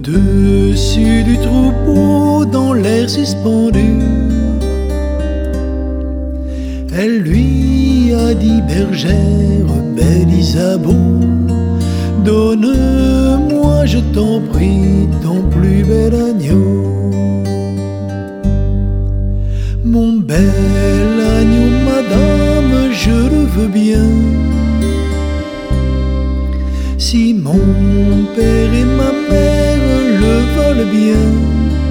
Au-dessus du troupeau, dans l'air suspendu, elle lui a dit: bergère, belle Isabeau, donne-moi, je t'en prie, ton plus bel agneau. Mon bel agneau, madame, je le veux bien. Si mon père et ma mère le veulent bien,